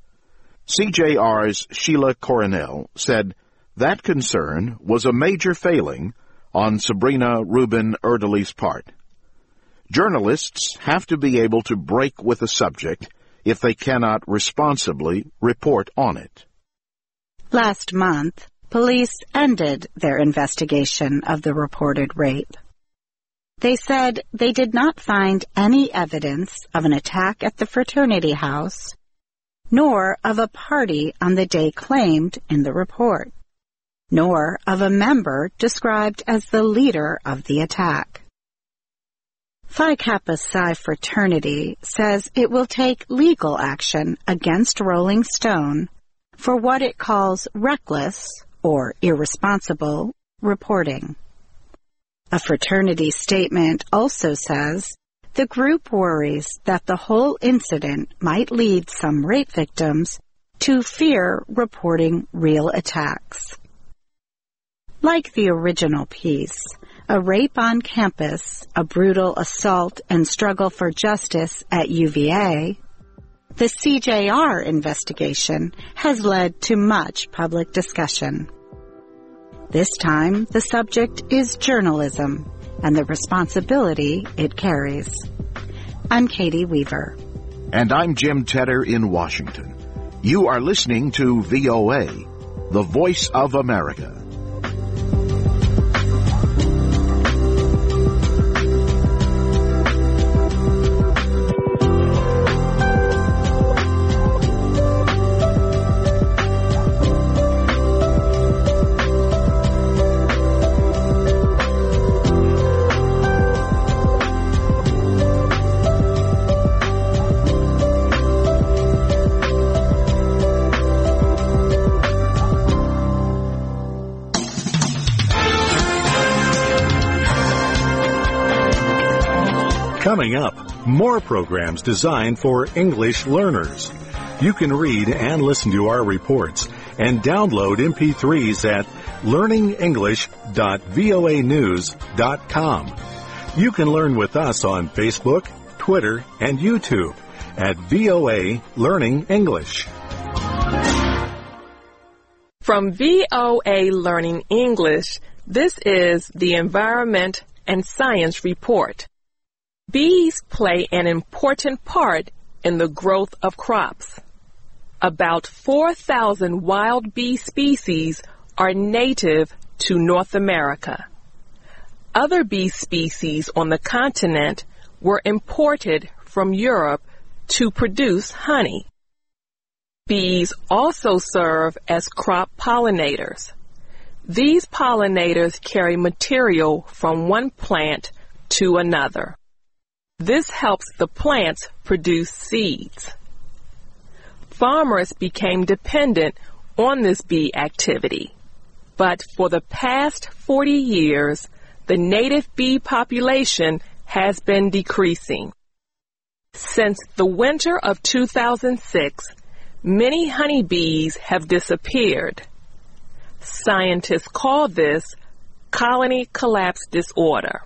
[SPEAKER 21] CJR's Sheila Coronel said that concern was a major failing on Sabrina Rubin Erdely's part. Journalists have to be able to break with a subject if they cannot responsibly report on it.
[SPEAKER 22] Last month, police ended their investigation of the reported rape. They said they did not find any evidence of an attack at the fraternity house, nor of a party on the day claimed in the report, nor of a member described as the leader of the attack. Phi Kappa Psi Fraternity says it will take legal action against Rolling Stone for what it calls reckless or irresponsible reporting. A fraternity statement also says the group worries that the whole incident might lead some rape victims to fear reporting real attacks. Like the original piece, A Rape on Campus, A Brutal Assault and Struggle for Justice at UVA, the CJR investigation has led to much public discussion. This time, the subject is journalism and the responsibility it carries. I'm Katie Weaver.
[SPEAKER 21] And I'm Jim Tedder in Washington. You are listening to VOA, the Voice of America.
[SPEAKER 20] Coming up, more programs designed for English learners. You can read and listen to our reports and download MP3s at learningenglish.voanews.com. You can learn with us on Facebook, Twitter, and YouTube at VOA Learning English.
[SPEAKER 2] From VOA Learning English, this is the Environment and Science Report. Bees play an important part in the growth of crops. About 4,000 wild bee species are native to North America. Other bee species on the continent were imported from Europe to produce honey. Bees also serve as crop pollinators. These pollinators carry material from one plant to another. This helps the plants produce seeds. Farmers became dependent on this bee activity, but for the past 40 years, the native bee population has been decreasing. Since the winter of 2006, many honeybees have disappeared. Scientists call this colony collapse disorder.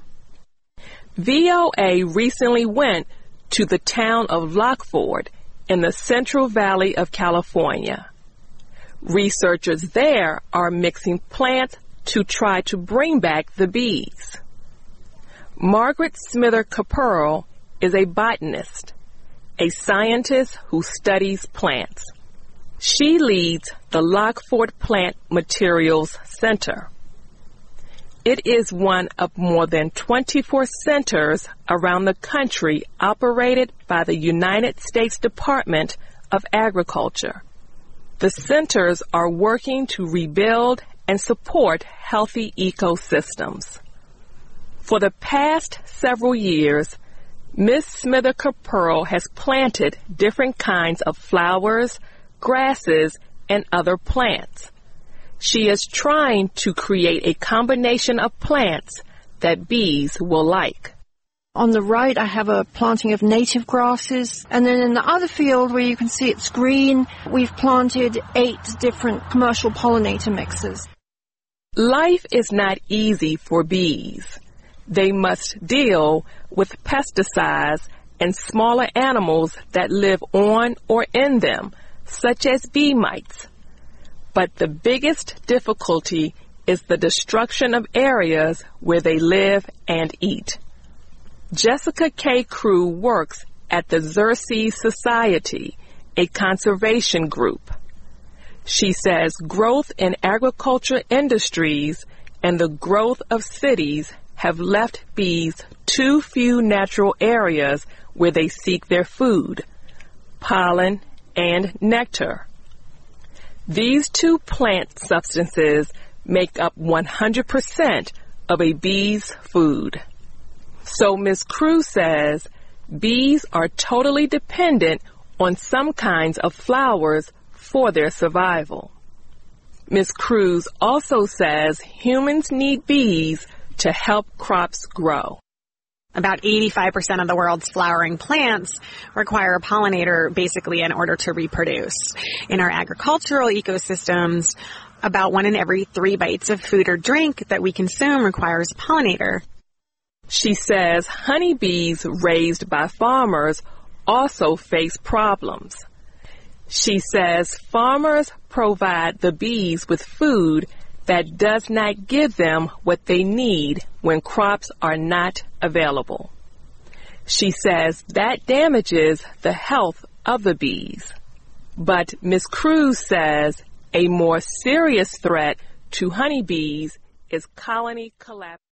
[SPEAKER 2] VOA recently went to the town of Lockford in the Central Valley of California. Researchers there are mixing plants to try to bring back the bees. Margaret Smither Caperl is a botanist, a scientist who studies plants. She leads the Lockford Plant Materials Center. It is one of more than 24 centers around the country operated by the United States Department of Agriculture. The centers are working to rebuild and support healthy ecosystems. For the past several years, Ms. Smither Caperl has planted different kinds of flowers, grasses, and other plants. She is trying to create a combination of plants that bees will like.
[SPEAKER 3] On the right, I have a planting of native grasses. And then in the other field where you can see it's green, we've planted 8 different commercial pollinator mixes.
[SPEAKER 2] Life is not easy for bees. They must deal with pesticides and smaller animals that live on or in them, such as bee mites. But the biggest difficulty is the destruction of areas where they live and eat. Jessica K. Crew works at the Xerces Society, a conservation group. She says growth in agriculture industries and the growth of cities have left bees too few natural areas where they seek their food, pollen and nectar. These two plant substances make up 100% of a bee's food. So Ms. Cruz says bees are totally dependent on some kinds of flowers for their survival. Ms. Cruz also says humans need bees to help crops grow.
[SPEAKER 4] About 85% of the world's flowering plants require a pollinator basically in order to reproduce. In our agricultural ecosystems, about 1 in every 3 bites of food or drink that we consume requires a pollinator.
[SPEAKER 2] She says honeybees raised by farmers also face problems. She says farmers provide the bees with food that does not give them what they need when crops are not available. She says that damages the health of the bees. But Ms. Cruz says a more serious threat to honeybees is colony collapse.